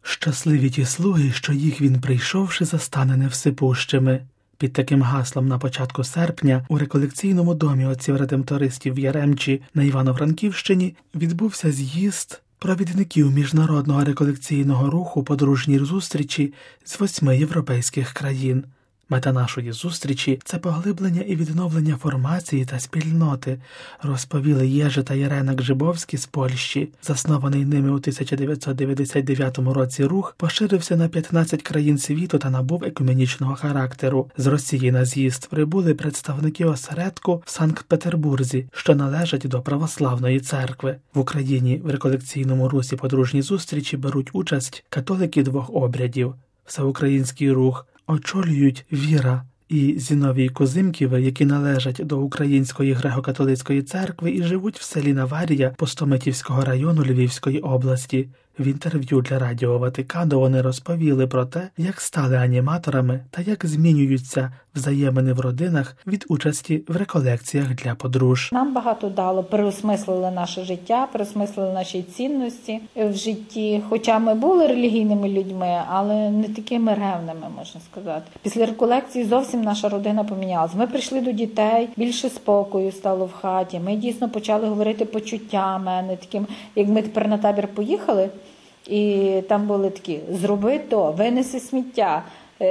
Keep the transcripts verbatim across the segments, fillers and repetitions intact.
«Щасливі ті слуги, що їх він, прийшовши, застане невсипущими». Під таким гаслом на початку серпня у реколекційному домі отців-редемтористів в Яремчі на Івано-Франківщині відбувся з'їзд провідників міжнародного реколекційного руху подружній зустрічі з восьми європейських країн. Мета нашої зустрічі – це поглиблення і відновлення формації та спільноти, розповіли Єжи та Ірена Гжибовські з Польщі. Заснований ними у тисяча дев'ятсот дев'яносто дев'ятому році рух поширився на п'ятнадцять країн світу та набув екуменічного характеру. З Росії на з'їзд прибули представники осередку в Санкт-Петербурзі, що належать до православної церкви. В Україні в реколекційному русі подружній зустрічі беруть участь католики двох обрядів. Всеукраїнський рух очолюють Віра і Зіновій Козимківи, які належать до Української греко-католицької церкви і живуть в селі Наварія Пустомитівського району Львівської області. В інтерв'ю для Радіо Ватикану вони розповіли про те, як стали аніматорами та як змінюються взаємини в родинах від участі в реколекціях для подружжя. Нам багато дало, переосмислили наше життя, переосмислили наші цінності в житті. Хоча ми були релігійними людьми, але не такими ревними, можна сказати. Після реколекції зовсім наша родина помінялась. Ми прийшли до дітей, більше спокою стало в хаті. Ми дійсно почали говорити почуттями, а не таким, як ми тепер на табір поїхали. І там були такі: зроби то, винеси сміття,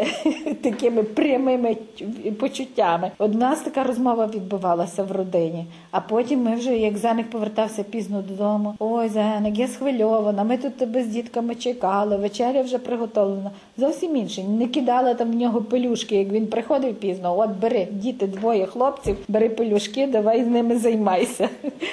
такими прямими почуттями. От у нас така розмова відбувалася в родині. А потім ми вже, як Зеник повертався пізно додому: ой, Зеник, я схвильована, ми тут тебе з дітками чекали, вечеря вже приготовлена. Зовсім інше. Не кидала там в нього пелюшки, як він приходив пізно: от бери, діти, двоє хлопців, бери пелюшки, давай з ними займайся.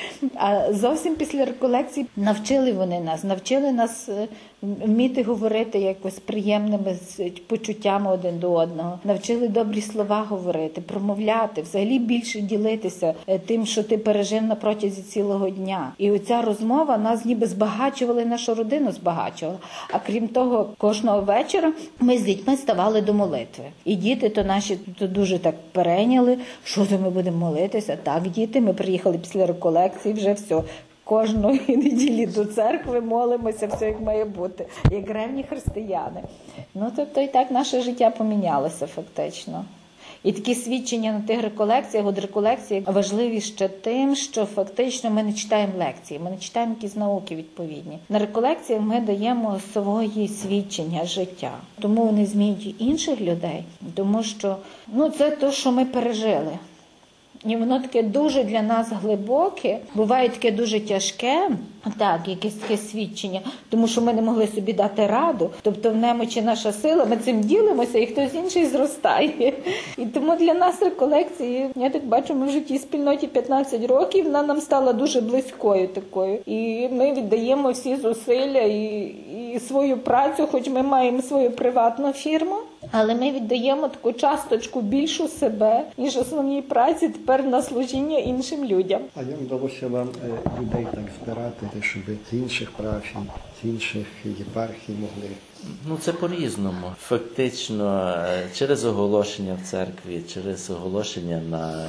А зовсім після реколекції навчили вони нас, навчили нас вміти говорити якось приємними почуттями один до одного. Навчили добрі слова говорити, промовляти, взагалі більше ділитися тим, що ти пережив на протязі цілого дня. І оця розмова нас ніби збагачувала, і нашу родину збагачувала. А крім того, кожного вечора ми з дітьми ставали до молитви. І діти то наші то дуже так перейняли: що то ми будемо молитися? Так, діти, ми приїхали після реколекції, вже все. Кожної неділі до церкви молимося, все як має бути, як ревні християни. Ну, тобто і так наше життя помінялося фактично. І такі свідчення на тих реколекціях, от реколекції важливі ще тим, що фактично ми не читаємо лекції, ми не читаємо якісь науки відповідні. На реколекціях ми даємо свої свідчення життя. Тому вони змінюють інших людей, тому що ну, це те, що ми пережили. І воно таке дуже для нас глибоке, буває таке дуже тяжке, так, якесь таке свідчення, тому що ми не могли собі дати раду, тобто в немочі наша сила, ми цим ділимося, і хтось інший зростає. І тому для нас реколекції, я так бачу, ми в житті спільноті п'ятнадцять років, вона нам стала дуже близькою такою. І ми віддаємо всі зусилля і, і свою працю, хоч ми маємо свою приватну фірму, але ми віддаємо таку часточку більшу себе, ніж основній праці, тепер на служіння іншим людям. А як вдалося вам людей так збирати, щоб з інших парафій, з інших єпархій могли? Ну, це по-різному. Фактично, через оголошення в церкві, через оголошення на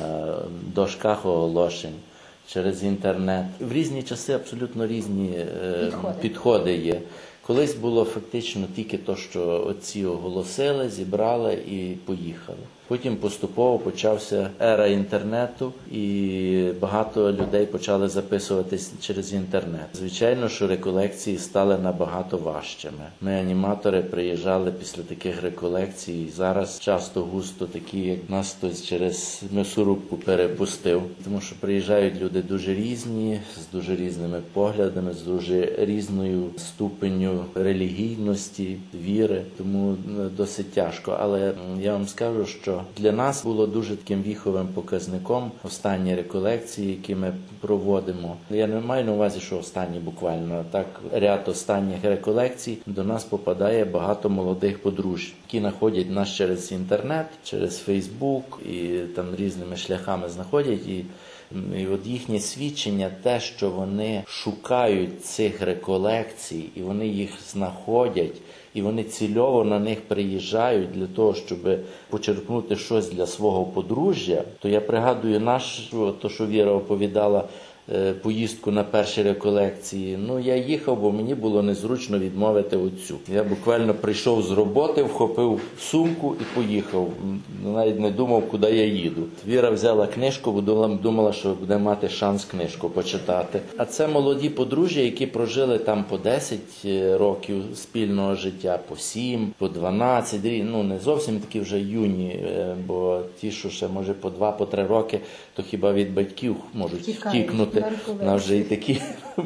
дошках оголошень, через інтернет. В різні часи абсолютно різні підходи, підходи є. Колись було фактично тільки те, що отці оголосили, зібрали і поїхали. Потім поступово почався ера інтернету, і багато людей почали записуватись через інтернет. Звичайно, що реколекції стали набагато важчими. Ми, аніматори, приїжджали після таких реколекцій. Зараз часто густо такі, як нас хтось через м'ясорубку перепустив. Тому що приїжджають люди дуже різні, з дуже різними поглядами, з дуже різною ступенню релігійності, віри. Тому досить тяжко. Але я вам скажу, що для нас було дуже таким віховим показником останні реколекції, які ми проводимо. Я не маю на увазі, що останні буквально, так, ряд останніх реколекцій, до нас попадає багато молодих подружжя, які знаходять нас через інтернет, через Фейсбук і там різними шляхами знаходять. І І от їхнє свідчення, те, що вони шукають цих реколекцій, і вони їх знаходять, і вони цільово на них приїжджають для того, щоб почерпнути щось для свого подружжя, то я пригадую наш, то, що Віра оповідала, поїздку на перші реколекції. Ну, я їхав, бо мені було незручно відмовити отцю. Я буквально прийшов з роботи, вхопив сумку і поїхав. Навіть не думав, куди я їду. Віра взяла книжку, бо думала, що буде мати шанс книжку почитати. А це молоді подружжя, які прожили там по десять років спільного життя, по сім, по дванадцять, ну не зовсім такі вже юні, бо ті, що ще може по два, по три роки, то хіба від батьків можуть втікнути. Нам вже і такі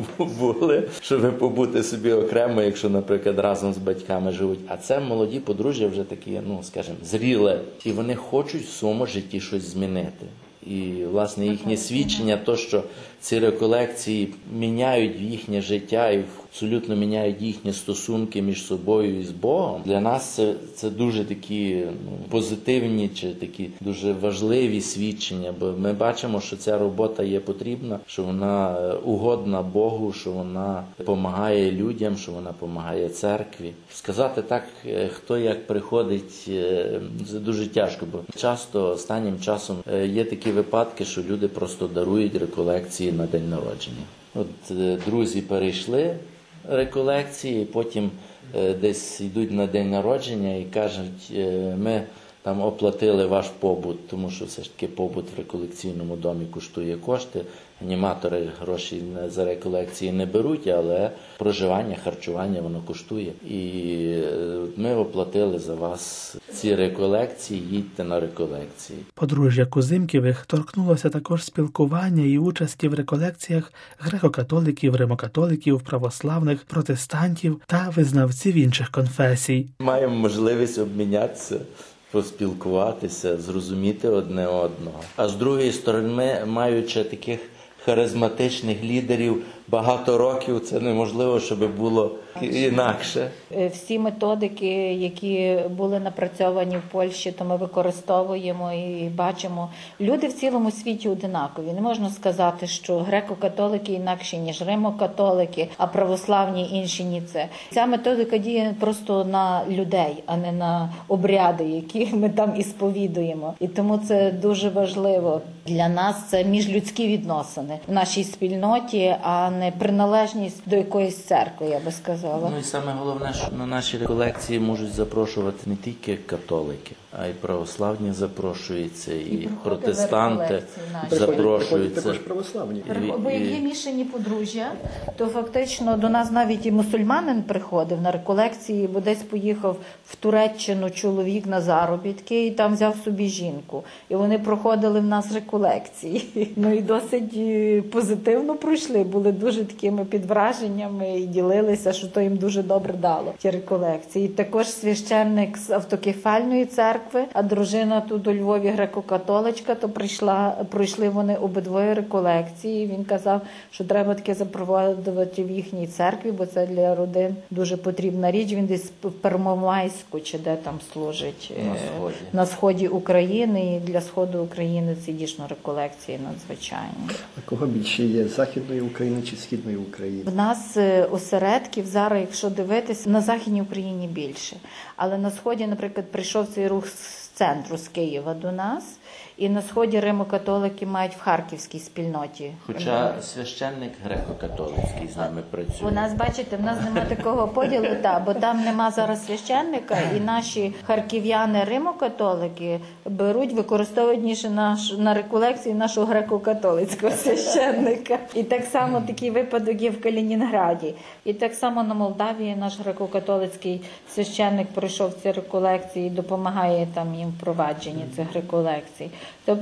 були, щоб побути собі окремо, якщо, наприклад, разом з батьками живуть. А це молоді подружжя вже такі, ну, скажімо, зріле. І вони хочуть в своєму житті щось змінити. І, власне, їхнє свідчення, то, що ці реколекції міняють їхнє життя і абсолютно міняють їхні стосунки між собою і з Богом, для нас це, це дуже такі ну, позитивні чи такі дуже важливі свідчення, бо ми бачимо, що ця робота є потрібна, що вона угодна Богу, що вона допомагає людям, що вона допомагає церкві. Сказати так, хто як приходить, це дуже тяжко, бо часто останнім часом є такі випадки, що люди просто дарують реколекції на день народження. От друзі перейшли реколекції, потім десь йдуть на день народження і кажуть, ми там оплатили ваш побут, тому що все ж таки побут в реколекційному домі коштує кошти. Аніматори гроші за реколекції не беруть, але проживання, харчування воно коштує. І ми оплатили за вас ці реколекції, їдьте на реколекції. Подружжя Кузимківих торкнулося також спілкування і участі в реколекціях греко-католиків, римо-католиків, православних, протестантів та визнавців інших конфесій. Маємо можливість обмінятися, поспілкуватися, зрозуміти одне одного. А з другої сторони, маючи таких харизматичних лідерів багато років, це неможливо, щоб було інакше. Всі методики, які були напрацьовані в Польщі, то ми використовуємо і бачимо. Люди в цілому світі одинакові. Не можна сказати, що греко-католики інакші, ніж римо-католики, а православні інші ні це. Ця методика діє просто на людей, а не на обряди, які ми там і сповідуємо. І тому це дуже важливо. Для нас це міжлюдські відносини в нашій спільноті, а не приналежність до якоїсь церкви, я би сказала. Ну і саме головне, що на наші реколекції можуть запрошувати не тільки католики, а й православні запрошуються, і, і протестанти запрошуються. Також православні. Бо як є мішані подружжя, то фактично до нас навіть і мусульманин приходив на реколекції, бо десь поїхав в Туреччину чоловік на заробітки і там взяв собі жінку. І вони проходили в нас реколекції. Ну і досить позитивно пройшли, були дуже такими під враженнями і ділилися, що то їм дуже добре дало, ті реколекції. І також священник з автокефальної церкви, а дружина тут у Львові греко-католичка, то прийшла, пройшли вони обидвоє реколекції. Він казав, що треба таке запроваджувати в їхній церкві, бо це для родин дуже потрібна річ. Він десь в Первомайську чи де там служить на сході, на сході України, і для сходу України ці дійсно реколекції надзвичайні. А кого більше є, Західної України чи Східної України? В нас осередків зараз, якщо дивитися, на Західній Україні більше. Але на Сході, наприклад, прийшов цей рух з центру, з Києва до нас. І на Сході римо-католики мають в харківській спільноті. Хоча священник греко-католицький з нами працює. У нас, бачите, в нас немає такого поділу, та, бо там нема зараз священника, і наші харків'яни римо-католики беруть, використовують ніж наш, на реколекції нашого греко-католицького священника. І так само такий випадок є в Калінінграді. І так само на Молдавії наш греко-католицький священник пройшов ці реколекції і допомагає там їм в провадженні цих реколекцій.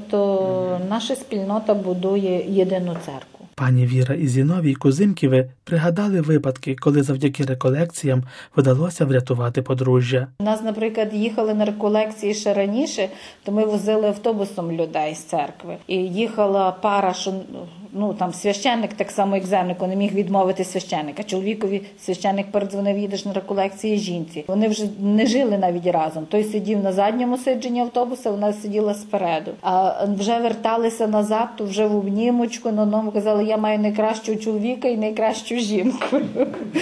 Тобто наша спільнота будує єдину церкву. Пані Віра і Зіновій Кузимківи пригадали випадки, коли завдяки реколекціям вдалося врятувати подружжя. У нас, наприклад, їхали на реколекції ще раніше, то ми возили автобусом людей з церкви. І їхала пара, що ну там священник, так само як земнику, не міг відмовити священника. Чоловікові священник передзвонив, їдеш на реколекції жінці. Вони вже не жили навіть разом. Той сидів на задньому сидженні автобуса, вона сиділа спереду. А вже верталися назад, то вже в обнімочку, на одному казали, я маю найкращого чоловіка і найкращу жінку.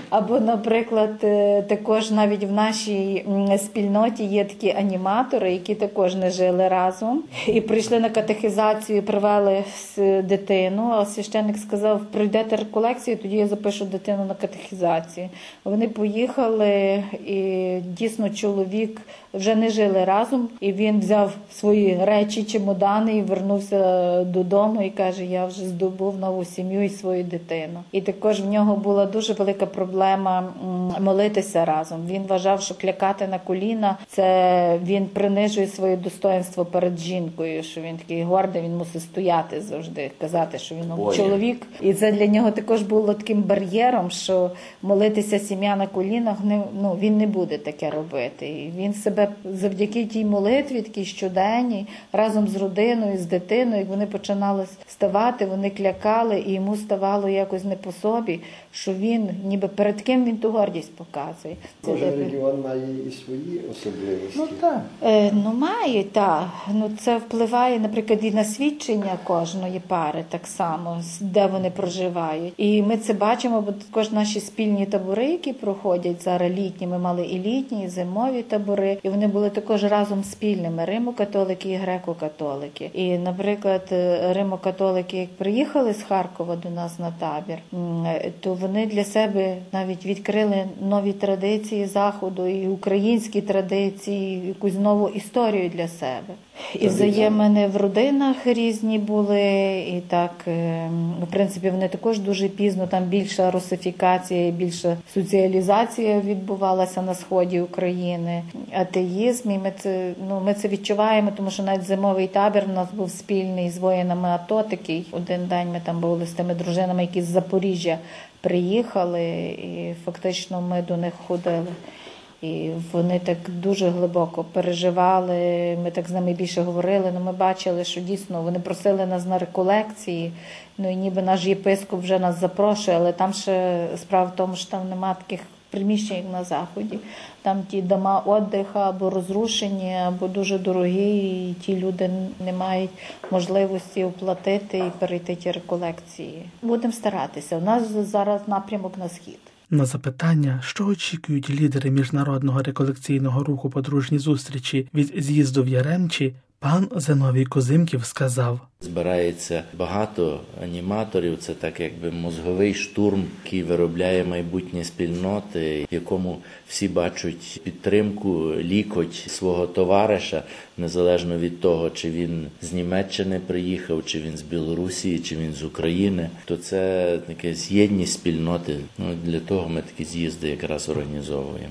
Або, наприклад, е, також навіть в нашій м, спільноті є такі аніматори, які також не жили разом. І прийшли на катехізацію, привели с- дитину, а священник сказав, пройдете реколекцію, тоді я запишу дитину на катехізацію. Вони поїхали, і дійсно чоловік вже не жили разом, і він взяв свої речі, чемодани і вернувся додому і каже, я вже здобув нову сім'ю і свою дитину. І також в нього була дуже велика проблема м, молитися разом. Він вважав, що клякати на коліна – це він принижує своє достоинство перед жінкою, що він такий гордий, він мусить стояти завжди, казати, що він Ой. чоловік. І це для нього також було таким бар'єром, що молитися сім'я на колінах, не, ну, він не буде таке робити. І він себе завдяки тій молитві, такій щоденній, разом з родиною, з дитиною, як вони починали ставати, вони клякали, і йому ставало якось не по собі, що він, ніби перед ким він ту гордість показує. Це Кожен таке- регіон має і свої особливості. Ну так. Е, ну, має, так. Ну, це впливає, наприклад, і на свідчення кожної пари так само, з- де вони проживають. І ми це бачимо, бо також наші спільні табори, які проходять зараз літні, ми мали і літні, і зимові табори, і вони були також разом спільними, римо-католики і греко-католики. І, наприклад, е, римо-католики, як приїхали з Харкова до нас на табір, м, е, то вони для себе навіть відкрили нові традиції Заходу, і українські традиції, якусь нову історію для себе. І взаємини в родинах різні були, і так, е, в принципі, вони також дуже пізно, там більша русифікація, більша соціалізація відбувалася на сході України, атеїзм, і ми це, ну, ми це відчуваємо, тому що навіть зимовий табір у нас був спільний з воїнами АТО такий. Один день ми там були з тими дружинами, які з Запоріжжя приїхали, і фактично ми до них ходили. І вони так дуже глибоко переживали, ми так з ними більше говорили, але ми бачили, що дійсно вони просили нас на реколекції, ну і ніби наш єпископ вже нас запрошує, але там ще справа в тому, що там нема таких приміщень, як на Заході. Там ті дома віддиху або розрушені, або дуже дорогі, і ті люди не мають можливості оплатити і перейти ті реколекції. Будемо старатися. У нас зараз напрямок на схід. На запитання, що очікують лідери міжнародного реколекційного руху «Подружні зустрічі» від з'їзду в Яремчі, пан Зиновій Козимків сказав: Збирається багато аніматорів, це так якби мозговий штурм, який виробляє майбутні спільноти, в якому всі бачать підтримку, лікоть свого товариша, незалежно від того, чи він з Німеччини приїхав, чи він з Білорусі, чи він з України. То це таке єдність спільноти. Ну, для того ми такі з'їзди якраз організовуємо.